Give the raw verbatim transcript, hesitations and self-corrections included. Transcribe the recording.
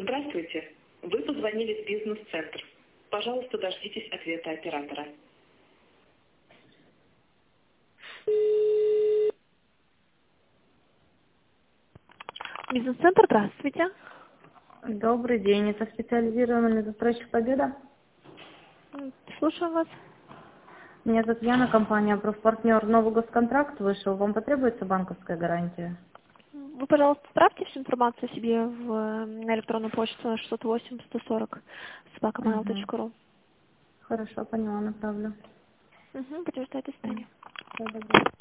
Здравствуйте. Вы позвонили в бизнес-центр. Пожалуйста, дождитесь ответа оператора. Бизнес-центр, здравствуйте. Добрый день, это специализированный застройщик «Победа». М, Слушаю вас. Меня зовут Яна, компания «Профпартнер». Новый госконтракт вышел, вам потребуется банковская гарантия? Вы, пожалуйста, справьте всю информацию о себе в, э, на электронную почту шестьсот восемь сто сорок собака mail Угу. точка ру. Хорошо, поняла, направлю. Угу, будем ждать до свидания. Всего доброго.